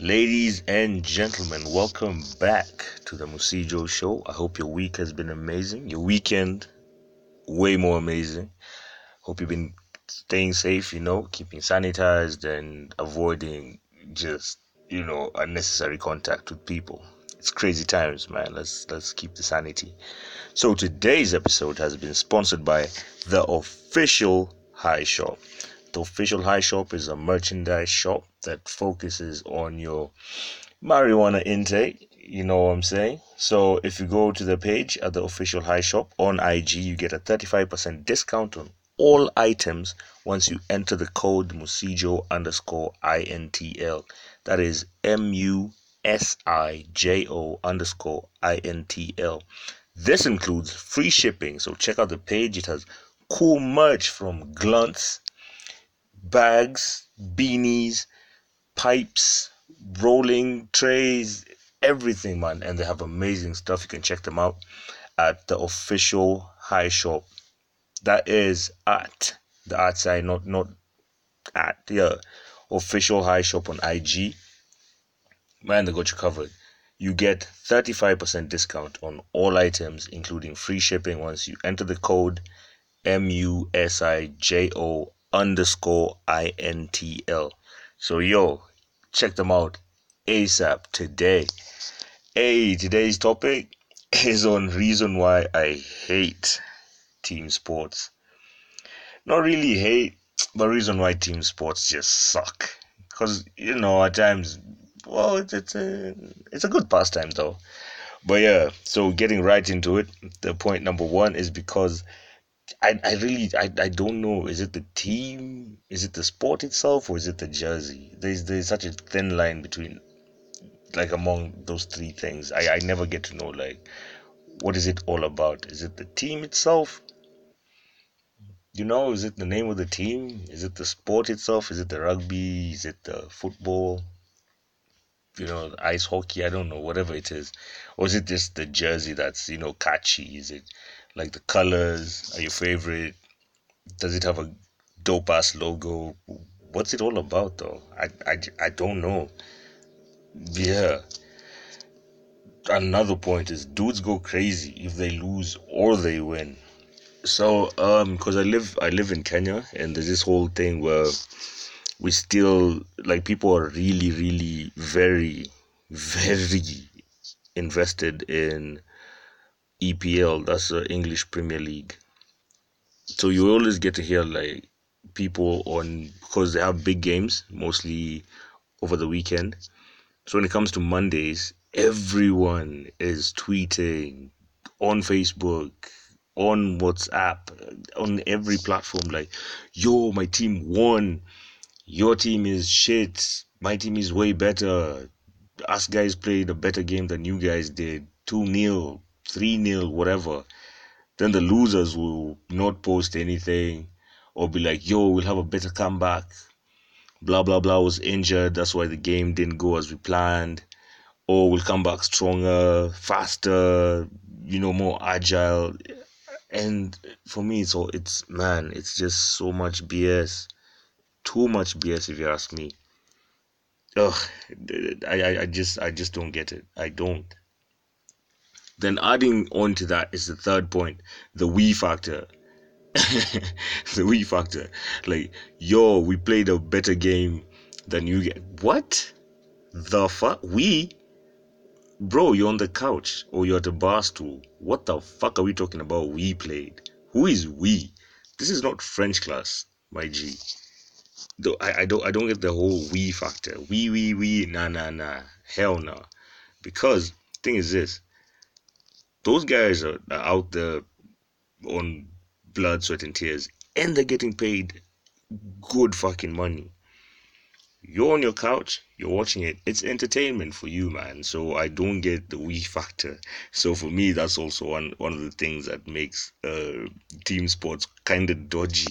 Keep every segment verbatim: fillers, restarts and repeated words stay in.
Ladies and gentlemen, welcome back to the Musijo Show. I hope your week has been amazing. Your weekend, way more amazing. Hope you've been staying safe, you know, keeping sanitized and avoiding just, you know, unnecessary contact with people. It's crazy times, man. Let's let's keep the sanity. So today's episode has been sponsored by the official High Shop. The official High Shop is a merchandise shop that focuses on your marijuana intake. You know what I'm saying? So if you go to the page at the official High Shop on I G, you get a thirty-five percent discount on all items once you enter the code Musijo underscore I N T L. That is M U S I J O underscore I N T L. This includes free shipping. So check out the page. It has cool merch from glunts, bags, beanies, pipes, rolling trays, everything, man. And they have amazing stuff. You can check them out at the official High Shop. That is at the art side, not not at yeah, official High Shop on I G. Man, they got you covered. You get thirty-five percent discount on all items, including free shipping once you enter the code M U S I J O underscore I N T L. So, yo, check them out ASAP today. Hey, today's topic is on reason why I hate team sports. Not really hate, but reason why team sports just suck. Because, you know, at times, well, it's, it's, a, it's a good pastime, though. But yeah, so getting right into it, the point number one is because I, I really I, I don't know. Is it the team? Is it the sport itself, or is it the jersey? There's there's such a thin line between like among those three things. I, I never get to know like what is it all about? Is it the team itself? You know, is it the name of the team? Is it the sport itself? Is it the rugby? Is it the football? You know, the ice hockey? I don't know, whatever it is. Or is it just the jersey that's, you know, catchy? Is it like the colors are your favorite? Does it have a dope ass logo? What's it all about though? I, I, I don't know. Yeah. Another point is dudes go crazy if they lose or they win. So, um, because I live I live in Kenya and there's this whole thing where we still like people are really, really very, very invested in E P L. That's the English Premier League. So you always get to hear like people on because they have big games mostly over the weekend. So when it comes to Mondays, everyone is tweeting on Facebook, on WhatsApp, on every platform like, yo, my team won. Your team is shit. My team is way better. Us guys played a better game than you guys did. two nil, three nil, whatever. Then the losers will not post anything or be like, yo, we'll have a better comeback. Blah, blah, blah was injured. That's why the game didn't go as we planned. Or we'll come back stronger, faster, you know, more agile. And for me, it's all, it's, man, it's just so much B S. Too much B S, if you ask me. Ugh, I, I, I just, I just don't get it. I don't. Then adding on to that is the third point, the we factor. The we factor. Like, yo, we played a better game than you get. What? The fuck? We? Bro, you're on the couch or you're at a bar stool. What the fuck are we talking about? We played. Who is we? This is not French class, my G. Though I, I don't I don't get the whole we factor. We we we nah nah nah. Hell no. Nah. Because thing is this, those guys are, are out there on blood, sweat, and tears, and they're getting paid good fucking money. You're on your couch, you're watching it. It's entertainment for you, man. So I don't get the we factor. So for me, that's also one one of the things that makes uh, team sports kind of dodgy.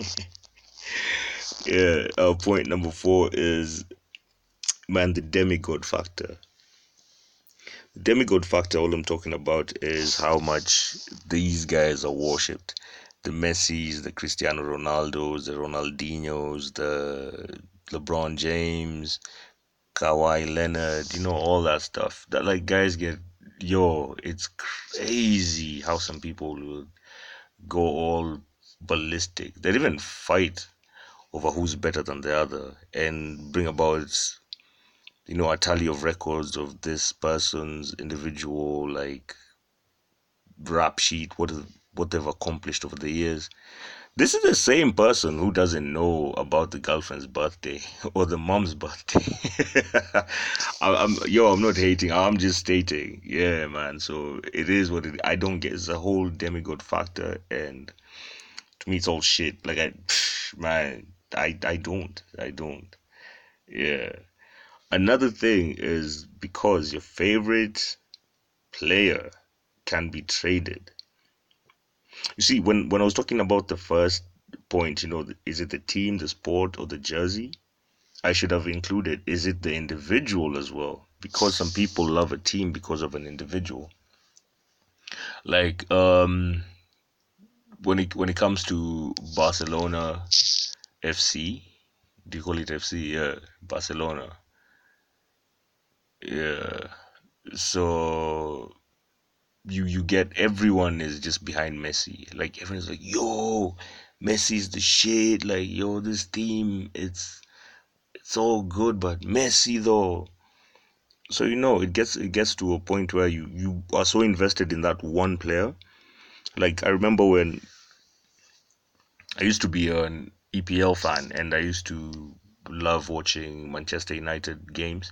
Yeah. Uh, point number four is, man, the demigod factor. The demigod factor. All I'm talking about is how much these guys are worshipped. The Messis, the Cristiano Ronaldos, the Ronaldinhos, the LeBron James, Kawhi Leonard, you know, all that stuff. That like guys get, yo, it's crazy how some people will go all ballistic. They even fight over who's better than the other and bring about, you know, a tally of records of this person's individual like rap sheet, what is what they've accomplished over the years. This is the same person who doesn't know about the girlfriend's birthday or the mom's birthday. I, I'm yo, I'm not hating. I'm just stating. Yeah, man. So it is what it. I don't get. It's a whole demigod factor, and to me, it's all shit. Like I, man, I I don't. I don't. Yeah. Another thing is because your favorite player can be traded. You see, when when I was talking about the first point, you know, is it the team, the sport, or the jersey? I should have included, is it the individual as well? Because some people love a team because of an individual. Like um when it when it comes to Barcelona F C, do you call it F C? Yeah, Barcelona. Yeah. So you you get everyone is just behind Messi. Like everyone's like, yo, Messi's the shit. Like yo, this team, it's it's all good, but Messi though. So you know, it gets it gets to a point where you you are so invested in that one player. Like I remember when I used to be an E P L fan, and I used to love watching Manchester United games.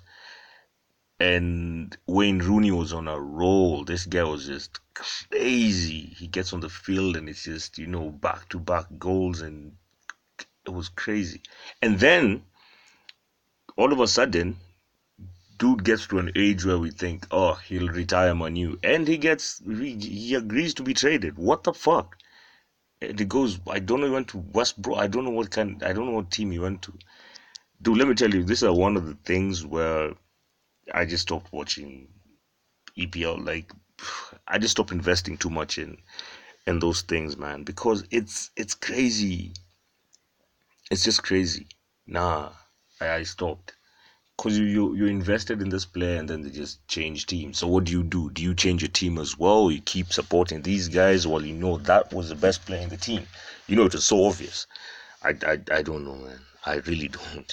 And Wayne Rooney was on a roll. This guy was just crazy. He gets on the field and it's just, you know, back to back goals, and it was crazy. And then all of a sudden, dude gets to an age where we think, oh, he'll retire Manu. And he gets, he, he agrees to be traded. What the fuck? And he goes, I don't know, he went to West Brom. I don't know what kind, I don't know what team he went to. Dude, let me tell you, this is one of the things where I just stopped watching E P L. Like, I just stopped investing too much in in those things, man, because it's it's crazy. It's just crazy. Nah, I, I stopped because you, you you invested in this player and then they just change teams. So what do you do? Do you change your team as well? You keep supporting these guys while you know that was the best player in the team. You know, it was so obvious. I I, I don't know, man. I really don't.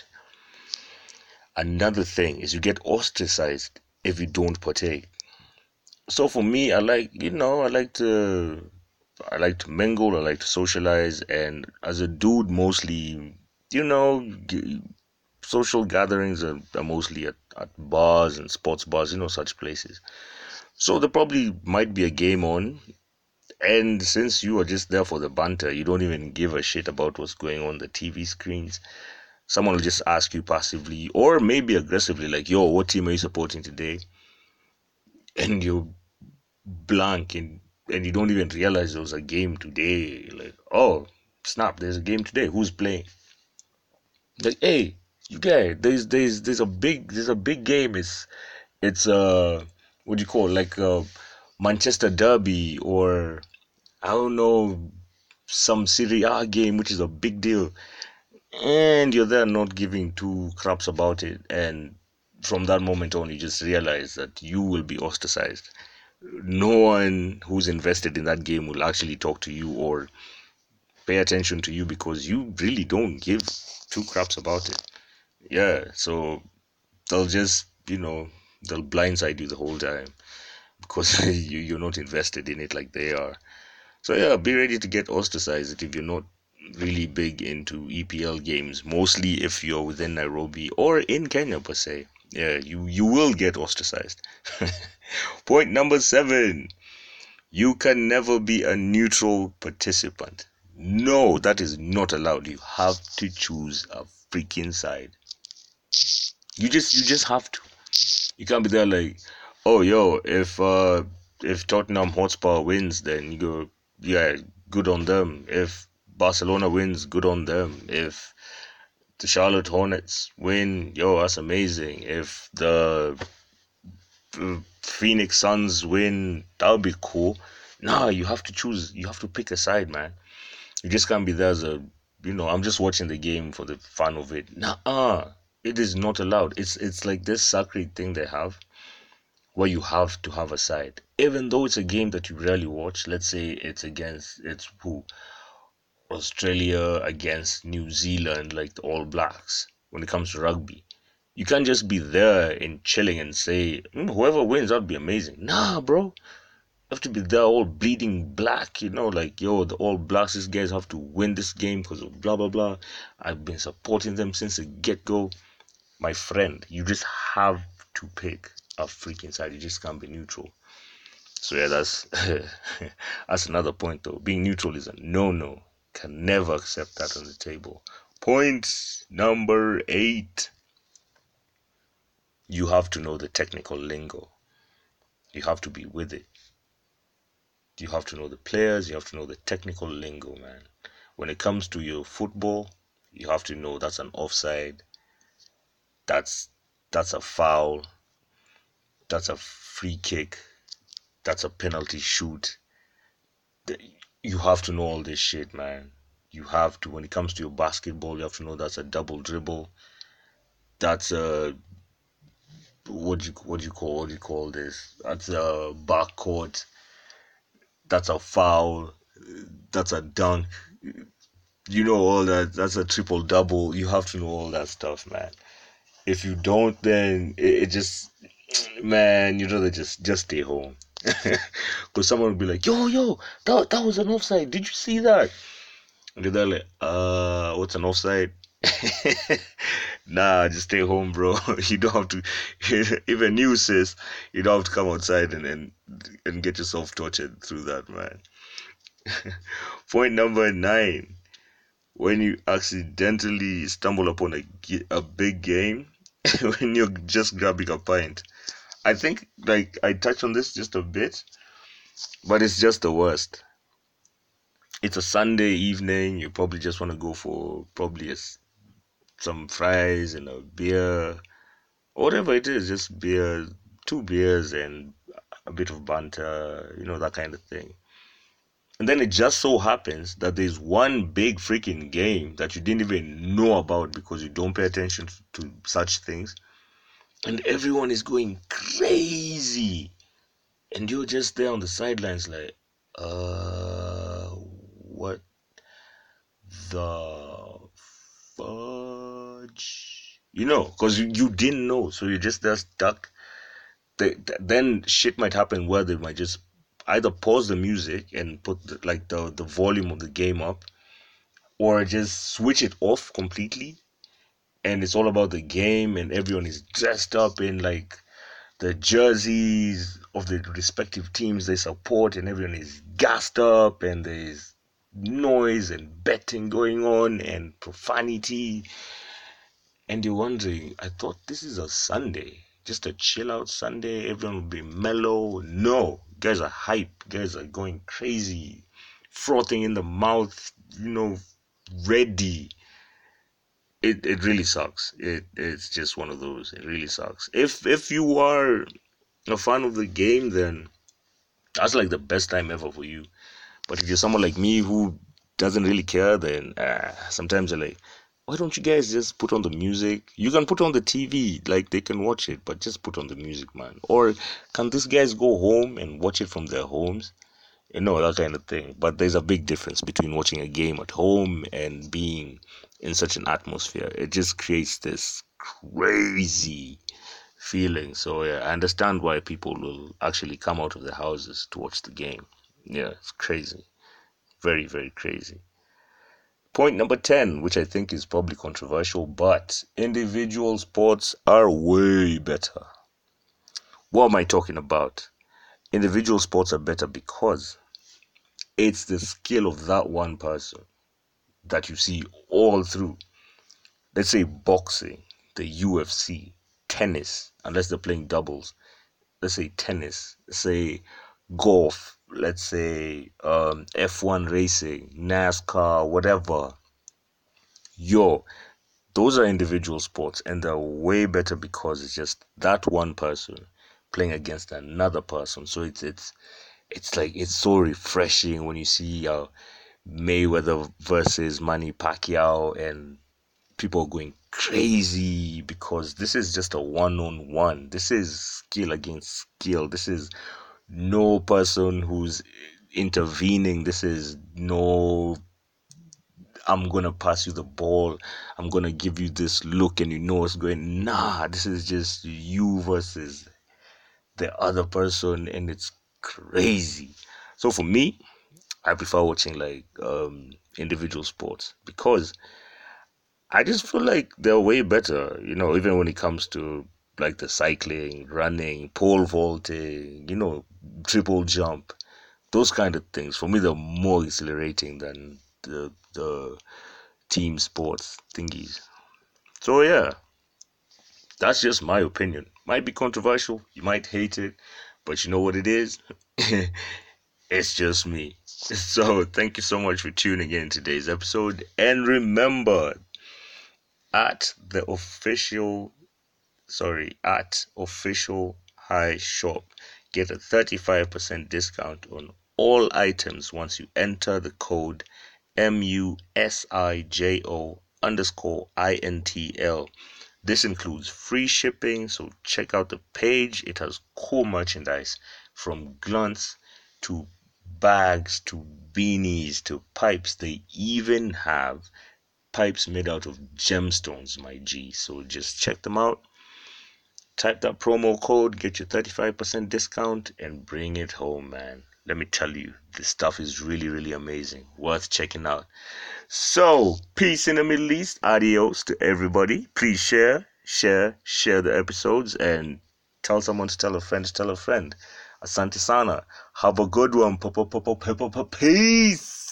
Another thing is you get ostracized if you don't partake. So for me, I like, you know, I like to I like to mingle, I like to socialize, and as a dude, mostly, you know, g- social gatherings are, are mostly at, at bars and sports bars, you know, such places. So there probably might be a game on, and since you are just there for the banter, you don't even give a shit about what's going on the T V screens. Someone will just ask you passively or maybe aggressively, like, yo, what team are you supporting today? And you blank and and you don't even realize there was a game today. Like, oh snap, there's a game today. Who's playing? Like, hey, you guys, there's there's there's a big there's a big game. It's it's uh what do you call it? Like uh Manchester Derby, or I don't know, some Serie A game, which is a big deal, and you're there not giving two craps about it, and from that moment on, you just realize that you will be ostracized. No one who's invested in that game will actually talk to you or pay attention to you because you really don't give two craps about it. Yeah, so they'll just, you know, they'll blindside you the whole time because you, you're not invested in it like they are. So yeah, be ready to get ostracized if you're not really big into E P L games, mostly if you're within Nairobi or in Kenya per se. Yeah, you, you will get ostracized. Point number seven. You can never be a neutral participant. No, that is not allowed. You have to choose a freaking side. You just you just have to. You can't be there like, oh yo, if uh if Tottenham Hotspur wins, then you go, yeah, good on them. If Barcelona wins, good on them. If the Charlotte Hornets win, yo, that's amazing. If the uh, Phoenix Suns win, that would be cool. Nah, you have to choose. You have to pick a side, man. You just can't be there as a, you know, I'm just watching the game for the fun of it. Nah, it is not allowed. It's it's like this sacred thing they have where you have to have a side. Even though it's a game that you rarely watch, let's say it's against it's who? Australia against New Zealand, like the All Blacks, when it comes to rugby. You can't just be there and chilling and say, "Mm, whoever wins, that'd be amazing." Nah, bro. You have to be there all bleeding black, you know, like, yo, the All Blacks, these guys have to win this game because of blah, blah, blah. I've been supporting them since the get go. My friend, you just have to pick a freaking side. You just can't be neutral. So yeah, that's that's another point though. Being neutral is a no-no. Can never accept that on the table. Point number eight. You have to know the technical lingo. You have to be with it. You have to know the players. You have to know the technical lingo, man. When it comes to your football, you have to know that's an offside. That's that's a foul. That's a free kick. That's a penalty shoot. You have to know all this shit, man. You have to. When it comes to your basketball, you have to know that's a double dribble. That's a what do you what do you call what do you call this? That's a backcourt. That's a foul. That's a dunk. You know all that. That's a triple double. You have to know all that stuff, man. If you don't, then it, it just, man, you'd rather just just stay home. Because someone would be like, yo, yo, that, that was an offside. Did you see that? And they're like, uh, what's an offside? Nah, just stay home, bro. You don't have to. If a news says, you don't have to come outside and and, and get yourself tortured through that, man. Point number nine. When you accidentally stumble upon a, a big game, when you're just grabbing a pint. I think, like, I touched on this just a bit, but it's just the worst. It's a Sunday evening. You probably just want to go for probably a, some fries and a beer, or whatever it is, just beer, two beers and a bit of banter, you know, that kind of thing. And then it just so happens that there's one big freaking game that you didn't even know about because you don't pay attention to such things. And everyone is going crazy. And you're just there on the sidelines, like, uh, what the fudge? You know, because you, you didn't know. So you're just there stuck. They, then shit might happen where they might just either pause the music and put the, like the, the volume of the game up, or just switch it off completely. And it's all about the game, and everyone is dressed up in like the jerseys of the respective teams they support, and everyone is gassed up, and there's noise and betting going on and profanity. And you're wondering, I thought this is a Sunday, just a chill out Sunday, everyone will be mellow. No, guys are hype, guys are going crazy, frothing in the mouth, you know, ready. It it really sucks. It it's just one of those. It really sucks. If if you are a fan of the game, then that's like the best time ever for you. But if you're someone like me who doesn't really care, then uh, sometimes you're like, why don't you guys just put on the music? You can put on the T V, like they can watch it, but just put on the music, man. Or can these guys go home and watch it from their homes? You know, that kind of thing. But there's a big difference between watching a game at home and being in such an atmosphere. It just creates this crazy feeling. So yeah, I understand why people will actually come out of their houses to watch the game. Yeah, it's crazy. Very, very crazy. Point number ten, which I think is probably controversial, but individual sports are way better. What am I talking about? Individual sports are better because it's the skill of that one person that you see all through. Let's say boxing, the U F C, tennis, unless they're playing doubles. Let's say tennis, let's say golf, let's say um, F one racing, NASCAR, whatever. Yo, those are individual sports and they're way better because it's just that one person playing against another person. So it's it's it's like it's so refreshing when you see uh, Mayweather versus Manny Pacquiao, and people are going crazy because this is just a one-on-one. This is skill against skill. This is no person who's intervening. This is no, I'm gonna pass you the ball, I'm gonna give you this look and you know what's going. Nah, this is just you versus the other person, and it's crazy. So for me, I prefer watching like um individual sports because I just feel like they're way better, you know, even when it comes to like the cycling, running, pole vaulting, you know, triple jump, those kind of things. For me, they're more exhilarating than the the team sports thingies. So yeah, that's just my opinion. Might be controversial, you might hate it, but you know what it is? It's just me. So thank you so much for tuning in today's episode. And remember, at the official, sorry, at official high shop, get a thirty-five percent discount on all items once you enter the code M U S I J O underscore I N T L. This includes free shipping, so check out the page. It has cool merchandise from glunts to bags to beanies to pipes. They even have pipes made out of gemstones, my G. So just check them out. Type that promo code, get your thirty-five percent discount, and bring it home, man. Let me tell you, this stuff is really, really amazing. Worth checking out. So, peace in the Middle East. Adios to everybody. Please share, share, share the episodes, and tell someone to tell a friend to tell a friend. Asante sana. Have a good one. Peace.